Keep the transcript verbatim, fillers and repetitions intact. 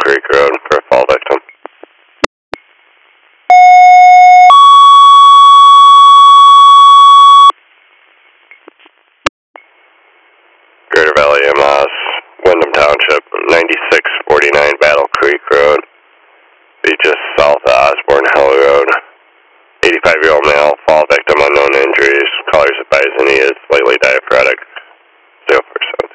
Creek Road for a fall victim. Greater Valley M S, Wyndham Township, ninety-six forty-nine Battle Creek Road. Be just south of Osborne Hill Road. eighty-five-year-old male, fall victim, unknown injuries. Callers advising he is slightly diaphoretic. zero percent.